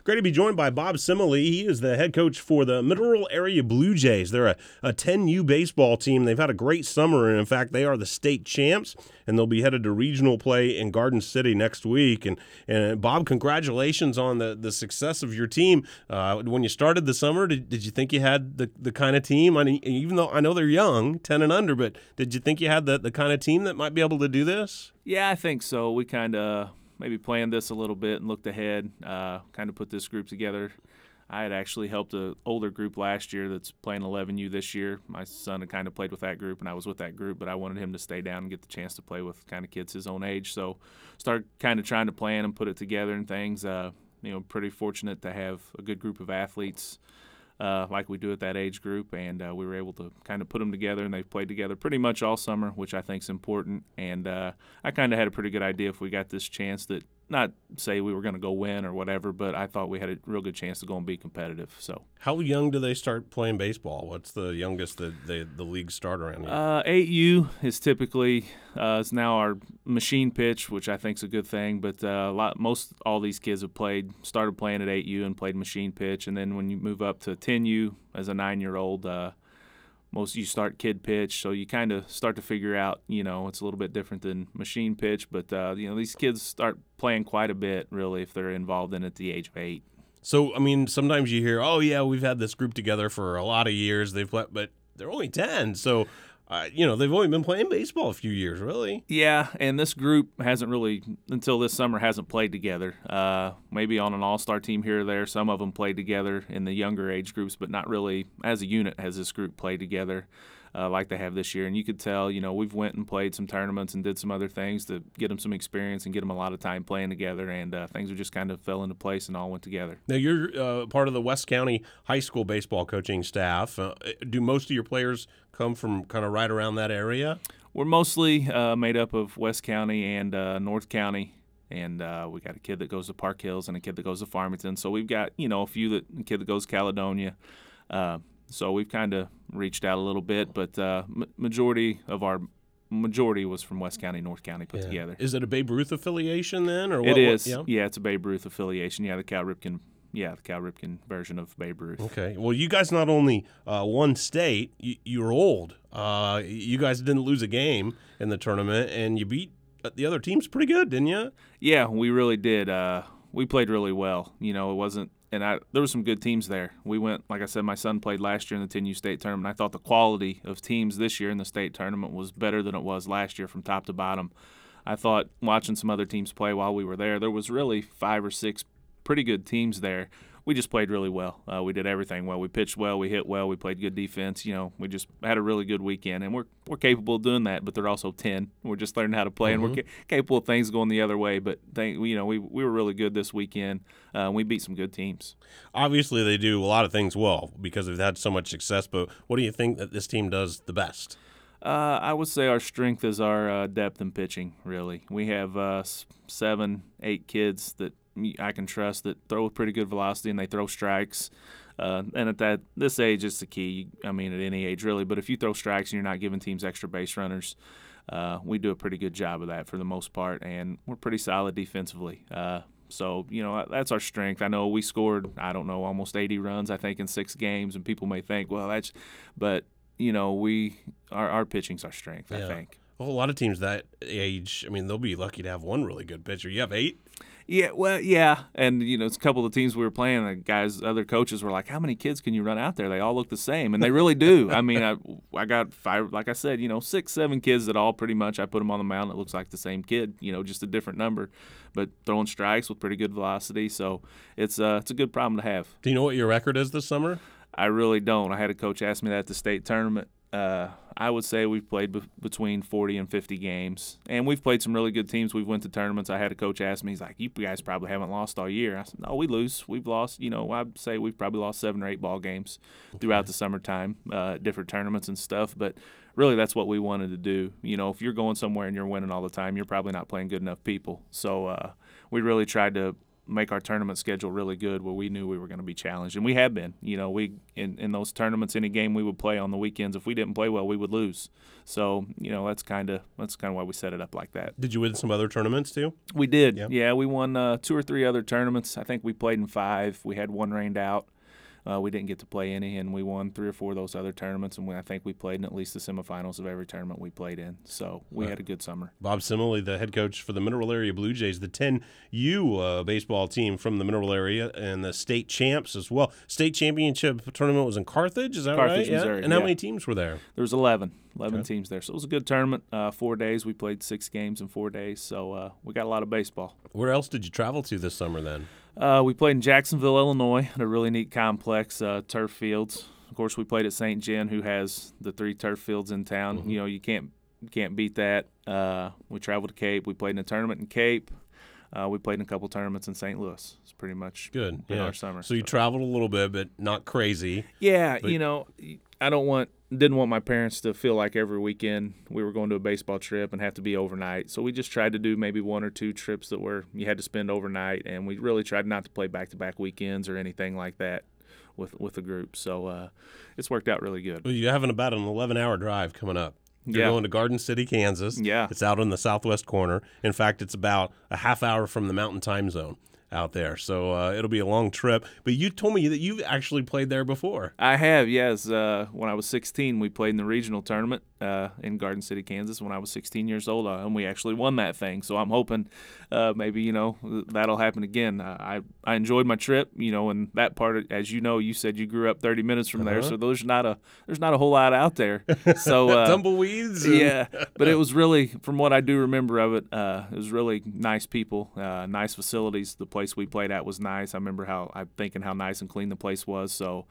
Great to be joined by Bob Simile. He is the head coach for the Mineral Area Blue Jays. They're a 10U baseball team. They've had a great summer, and in fact, they are the state champs, and they'll be headed to regional play in Garden City next week. And Bob, congratulations on the success of your team. When you started the summer, did you think you had the kind of team? I mean, even though I know they're young, 10 and under, but did you think you had the kind of team that might be able to do this? Yeah, I think so. We kind of maybe planned this a little bit and looked ahead, kind of put this group together. I had actually helped an older group last year that's playing 11U this year. My son had kind of played with that group, and I was with that group, but I wanted him to stay down and get the chance to play with kind of kids his own age. So started kind of trying to plan and put it together and things. Pretty fortunate to have a good group of athletes like we do at that age group, and we were able to kind of put them together, and they've played together pretty much all summer, which I think is important. And I kind of had a pretty good idea if we got this chance that not say we were going to go win or whatever, but I thought we had a real good chance to go and be competitive. So, how young do they start playing baseball? What's the youngest that the league start around? 8U is typically is now our machine pitch, which I think is a good thing. But all these kids have started playing at 8U and played machine pitch, and then when you move up to 10U as a 9-year-old. Most you start kid pitch, so you kind of start to figure out, it's a little bit different than machine pitch. But, these kids start playing quite a bit, really, if they're involved in it at the age of 8. So, I mean, sometimes you hear, oh, yeah, we've had this group together for a lot of years. But they're only 10. So, they've only been playing baseball a few years, really. Yeah, and this group hasn't really, until this summer, hasn't played together. Maybe on an all-star team here or there. Some of them played together in the younger age groups, but not really as a unit has this group played together like they have this year. And you could tell, we've went and played some tournaments and did some other things to get them some experience and get them a lot of time playing together, and things just kind of fell into place and all went together. Now, you're part of the West County High School baseball coaching staff. Do most of your players come from kind of right around that area? We're mostly made up of West County and North County, and we got a kid that goes to Park Hills and a kid that goes to Farmington. So we've got, a kid that goes to Caledonia. So we've kind of reached out a little bit, but majority was from West County, North County put together. Is it a Babe Ruth affiliation then, or what? It is. Yeah? Yeah, it's a Babe Ruth affiliation. Yeah, the Cal Ripken version of Babe Ruth. Okay. Well, you guys not only won state, you're old. You guys didn't lose a game in the tournament, and you beat the other teams pretty good, didn't you? Yeah, we really did. We played really well. It wasn't. And there were some good teams there. We went, like I said, my son played last year in the 10U state tournament. I thought the quality of teams this year in the state tournament was better than it was last year from top to bottom. I thought watching some other teams play while we were there was really 5 or 6 pretty good teams there. We just played really well. We did everything well. We pitched well. We hit well. We played good defense. We just had a really good weekend, and we're capable of doing that. But they're also 10. We're just learning how to play, and we're capable of things going the other way. But we were really good this weekend. We beat some good teams. Obviously, they do a lot of things well because they've had so much success. But what do you think that this team does the best? I would say our strength is our depth in pitching. Really, we have 7, 8 kids that I can trust that throw with pretty good velocity and they throw strikes. And at this age, it's the key. I mean, at any age, really. But if you throw strikes and you're not giving teams extra base runners, we do a pretty good job of that for the most part. And we're pretty solid defensively. So, that's our strength. I know we scored, almost 80 runs, I think, in 6 games. And people may think, but, our pitching's our strength, I think. Well, a lot of teams that age, they'll be lucky to have one really good pitcher. You have 8? Yeah, well, yeah, and it's a couple of the teams we were playing. The other coaches were like, "How many kids can you run out there? They all look the same," and they really do. I got 5, like I said, 6, 7 kids that all pretty much. I put them on the mound. It looks like the same kid, just a different number, but throwing strikes with pretty good velocity. So it's a good problem to have. Do you know what your record is this summer? I really don't. I had a coach ask me that at the state tournament. I would say we've played between 40 and 50 games, and we've played some really good teams. We've went to tournaments. I had a coach ask me, he's like, "You guys probably haven't lost all year." I said, "No, we lose. We've lost. I'd say we've probably lost 7 or 8 ball games throughout the summertime, different tournaments and stuff." But really, that's what we wanted to do. If you're going somewhere and you're winning all the time, you're probably not playing good enough people. So we really tried to make our tournament schedule really good, where we knew we were going to be challenged, and we have been. We in those tournaments, any game we would play on the weekends, if we didn't play well, we would lose. So that's kind of why we set it up like that. Did you win some other tournaments too? We did. Yeah. Yeah, we won 2 or 3 other tournaments. I think we played in 5. We had 1 rained out. We didn't get to play any, and we won 3 or 4 of those other tournaments, and I think we played in at least the semifinals of every tournament we played in. So we had a good summer. Bob Simile, the head coach for the Mineral Area Blue Jays, the 10U baseball team from the Mineral Area, and the state champs as well. State championship tournament was in Carthage, is that right? Carthage, Missouri. Yeah. And how many teams were there? There was 11 teams there. So it was a good tournament. 4 days. We played 6 games in 4 days. So we got a lot of baseball. Where else did you travel to this summer then? We played in Jacksonville, Illinois, at a really neat complex, turf fields. Of course, we played at St. Jen, who has the 3 turf fields in town. Mm-hmm. You can't beat that. We traveled to Cape. We played in a tournament in Cape. We played in a couple tournaments in St. Louis. It's pretty much good. Our summer. So you traveled a little bit, but not crazy. Yeah, I didn't want my parents to feel like every weekend we were going to a baseball trip and have to be overnight. So we just tried to do maybe 1 or 2 trips that you had to spend overnight, and we really tried not to play back-to-back weekends or anything like that with the group. So it's worked out really good. Well, you're having about an 11-hour drive coming up. You're going to Garden City, Kansas. Yeah. It's out in the southwest corner. In fact, it's about a half hour from the Mountain Time Zone out there. So it'll be a long trip. But you told me that you've actually played there before. I have, yes. When I was 16, we played in the regional tournament in Garden City, Kansas when I was 16 years old, and we actually won that thing. So I'm hoping maybe, that'll happen again. I enjoyed my trip, and that part, as you said you grew up 30 minutes from there, so there's not a whole lot out there. So tumbleweeds? Yeah, but it was really, from what I do remember of it, it was really nice people, nice facilities. The place we played at was nice. I remember I'm thinking how nice and clean the place was. So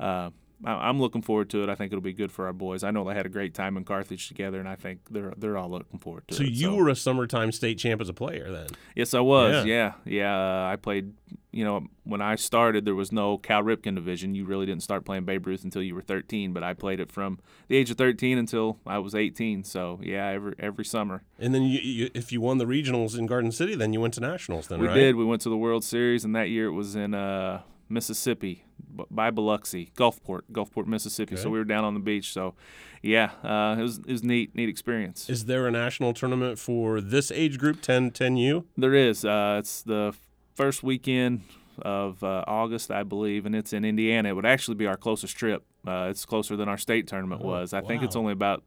I'm looking forward to it. I think it'll be good for our boys. I know they had a great time in Carthage together, and I think they're all looking forward to it. So you were a summertime state champ as a player then? Yes, I was. Yeah. I played. When I started, there was no Cal Ripken division. You really didn't start playing Babe Ruth until you were 13. But I played it from the age of 13 until I was 18. So yeah, every summer. And then if you won the regionals in Garden City, then you went to nationals. Then we right? did. We went to the World Series, and that year it was in Mississippi, by Biloxi, Gulfport, Mississippi. Okay. So we were down on the beach. So, yeah, it was neat experience. Is there a national tournament for this age group, 10U? There is. It's the first weekend of August, I believe, and it's in Indiana. It would actually be our closest trip. It's closer than our state tournament was. I think it's only about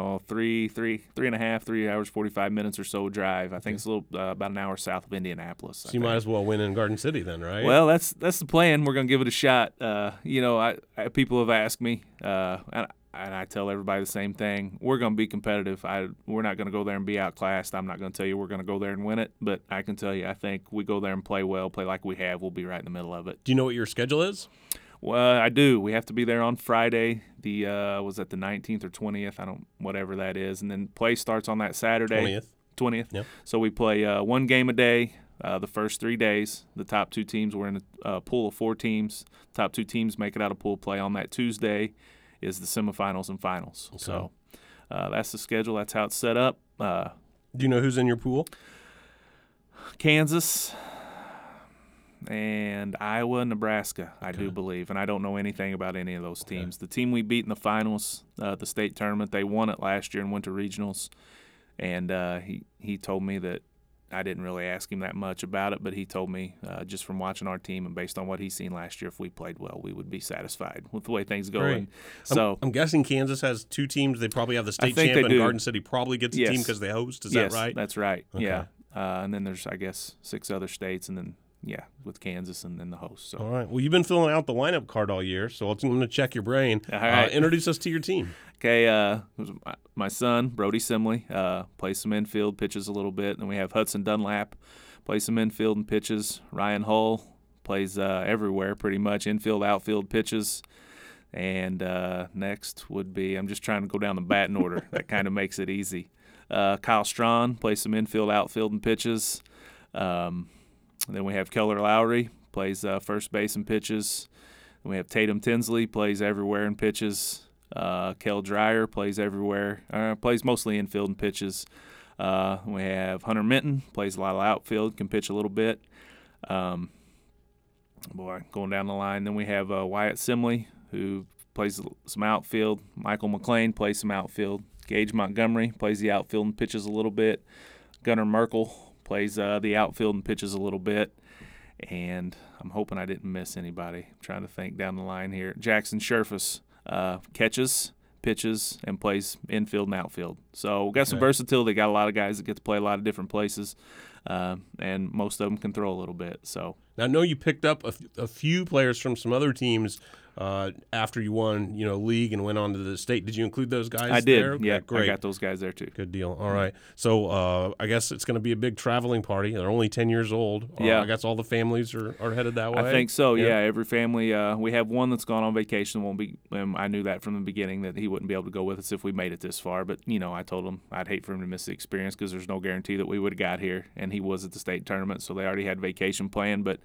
3 hours, 45 minutes or so drive. I think it's a little about an hour south of Indianapolis. So you might as well win in Garden City then, right? Well, that's the plan. We're going to give it a shot. People have asked me, and I tell everybody the same thing. We're going to be competitive. We're not going to go there and be outclassed. I'm not going to tell you we're going to go there and win it, but I can tell you I think we go there and play well, play like we have. We'll be right in the middle of it. Do you know what your schedule is? Well, I do. We have to be there on Friday. Was that the 19th or 20th? Whatever that is. And then play starts on that Saturday. 20th. Yep. So we play 1 game a day the first 3 days. The top 2 teams, we're in a pool of 4 teams. Top 2 teams make it out of pool play. On that Tuesday is the semifinals and finals. Okay. So that's the schedule. That's how it's set up. Do you know who's in your pool? Kansas and Iowa, Nebraska, I do believe. And I don't know anything about any of those teams. The team we beat in the finals, the state tournament, they won it last year and went to regionals. And he told me that I didn't really ask him that much about it, but he told me just from watching our team and based on what he's seen last year, if we played well, we would be satisfied with the way things go. Right. So I'm guessing Kansas has 2 teams. They probably have the state champ, and Garden City probably gets a team because they host. Is that right? That's right. Okay. Yeah. And then there's, I guess, 6 other states, and then with Kansas and then the host. So. All right. Well, you've been filling out the lineup card all year, so I'm going to check your brain. All right. Introduce us to your team. Okay. My son, Brody Simley, plays some infield, pitches a little bit. And then we have Hudson Dunlap, plays some infield and pitches. Ryan Hull plays everywhere pretty much, infield, outfield, pitches. And next would be, I'm just trying to go down the batting order. That kind of makes it easy. Kyle Strawn plays some infield, outfield, and pitches. Then we have Keller Lowry, plays first base and pitches. Then we have Tatum Tinsley, plays everywhere and pitches. Kel Dreyer plays everywhere, plays mostly infield and pitches. We have Hunter Minton, plays a lot of outfield, can pitch a little bit. Going down the line, then we have Wyatt Simley, who plays some outfield. Michael McLean plays some outfield. Gage Montgomery plays the outfield and pitches a little bit. Gunnar Merkel plays the outfield and pitches a little bit. And I'm hoping I didn't miss anybody. I'm trying to think down the line here. Jackson Sherfus catches, pitches, and plays infield and outfield. So we got some versatility. Got a lot of guys that get to play a lot of different places, and most of them can throw a little bit. So now, I know you picked up a few players from some other teams after you won, league and went on to the state. Did you include those guys? I did. There? Okay, yeah, great. I got those guys there too. Good deal. All right. So I guess it's going to be a big traveling party. They're only 10 years old. Yeah. I guess all the families are headed that way. I think so. Yeah. Every family. We have one that's gone on vacation. Won't be. I knew that from the beginning that he wouldn't be able to go with us if we made it this far. But I told him I'd hate for him to miss the experience because there's no guarantee that we would have got here. And he was at the state tournament, so they already had vacation planned. But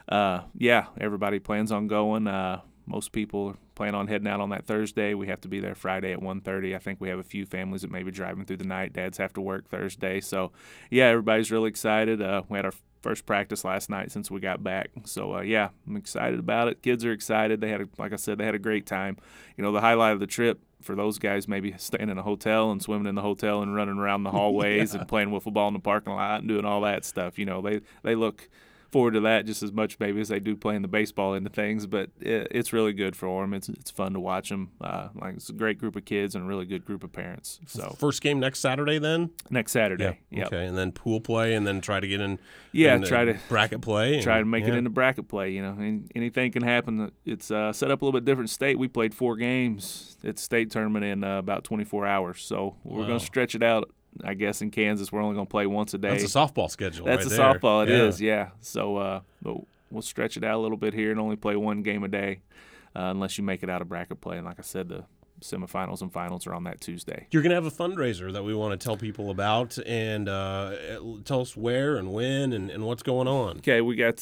everybody plans on going. Most people plan on heading out on that Thursday. We have to be there Friday at 1:30. I think we have a few families that may be driving through the night. Dads have to work Thursday. So, everybody's really excited. We had our first practice last night since we got back. So, I'm excited about it. Kids are excited. Like I said, they had a great time. The highlight of the trip for those guys maybe staying in a hotel and swimming in the hotel and running around the hallways and playing wiffle ball in the parking lot and doing all that stuff. They look forward to that just as much maybe as they do playing the baseball into things, but it's really good for them. It's fun to watch them. It's a great group of kids and a really good group of parents. So first game next Saturday then? Next Saturday. Yeah. Okay, and then pool play and then try to get in try to bracket play. Try to make it into bracket play, anything can happen. It's set up a little bit different state. We played 4 games at the state tournament in about 24 hours. So we're going to stretch it out. I guess in Kansas we're only going to play once a day. That's a softball schedule. That's right a there. softball. It is, yeah. So, but we'll stretch it out a little bit here and only play 1 game a day, unless you make it out of bracket play. And like I said, the semifinals and finals are on that Tuesday. You're going to have a fundraiser that we want to tell people about, and tell us where and when and what's going on. Okay, we got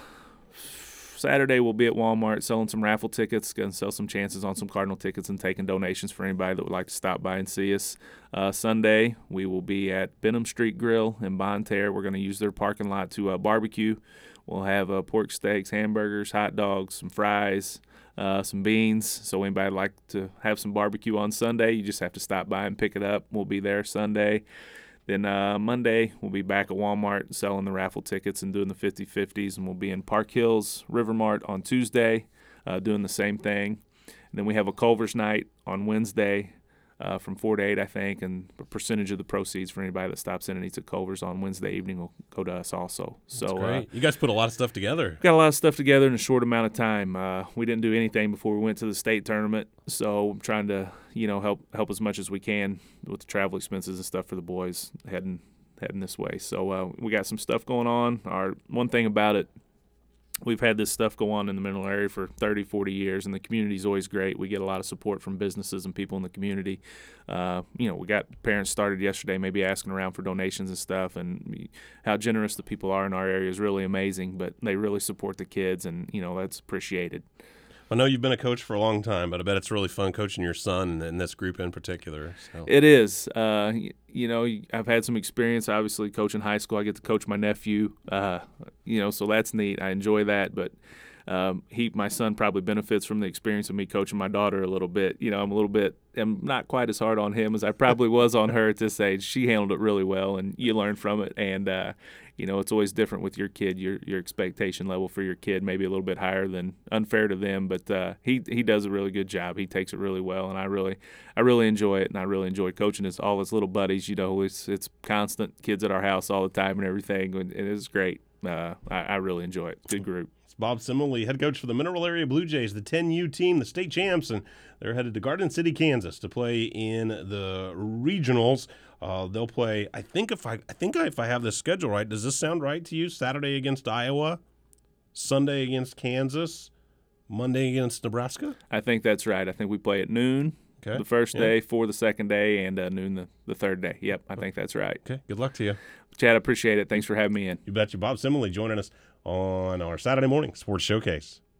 Saturday we'll be at Walmart selling some raffle tickets, going to sell some chances on some Cardinal tickets and taking donations for anybody that would like to stop by and see us. Sunday we will be at Benham Street Grill in Bonne Terre. We're going to use their parking lot to barbecue. We'll have pork steaks, hamburgers, hot dogs, some fries, some beans. So anybody would like to have some barbecue on Sunday, you just have to stop by and pick it up. We'll be there Sunday. Then Monday, we'll be back at Walmart selling the raffle tickets and doing the 50-50s, and we'll be in Park Hills River Mart on Tuesday doing the same thing. And then we have a Culver's night on Wednesday from 4 to 8, I think, and a percentage of the proceeds for anybody that stops in and eats at Culver's on Wednesday evening will go to us also. So that's great. You guys put a lot of stuff together. Got a lot of stuff together in a short amount of time. We didn't do anything before we went to the state tournament, so I'm trying to help as much as we can with the travel expenses and stuff for the boys heading this way. So we got some stuff going on. One thing about it, we've had this stuff go on in the Mineral area for 30, 40 years, and the community's always great. We get a lot of support from businesses and people in the community. We got parents started yesterday maybe asking around for donations and stuff, and how generous the people are in our area is really amazing, but they really support the kids, and, that's appreciated. I know you've been a coach for a long time, but I bet it's really fun coaching your son and this group in particular. So. It is. I've had some experience, obviously, coaching high school. I get to coach my nephew, so that's neat. I enjoy that, but my son probably benefits from the experience of me coaching my daughter a little bit. I'm not quite as hard on him as I probably was on her at this age. She handled it really well, and you learn from it. And, it's always different with your kid. Your expectation level for your kid may be a little bit higher than unfair to them, but he does a really good job. He takes it really well, and I really enjoy it, and I really enjoy coaching all his little buddies. It's constant kids at our house all the time and everything, and it's great. I really enjoy it. Good group. Bob Simley, head coach for the Mineral Area Blue Jays, the 10U team, the state champs, and they're headed to Garden City, Kansas to play in the regionals. They'll play, I think if I have this schedule right, does this sound right to you? Saturday against Iowa, Sunday against Kansas, Monday against Nebraska? I think that's right. I think we play at noon the first day, 4 the second day, and noon the third day. Yep, I think that's right. Okay, good luck to you. Chad, I appreciate it. Thanks for having me in. You betcha. Bob Simley joining us on our Saturday morning Sports Showcase.